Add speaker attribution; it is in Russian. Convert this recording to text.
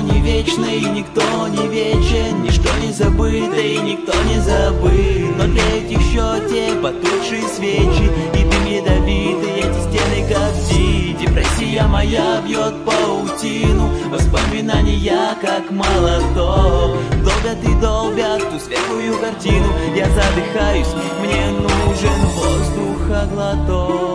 Speaker 1: не вечный, никто не вечен, ничто не забыто и никто не забыт. Но тлеют еще те потухшие свечи, и дым ядовитый, эти стены ковди. Депрессия моя бьет паутину, воспоминания как молоток. Долбят и долбят ту светлую картину. Я задыхаюсь, мне нужен воздуха глоток.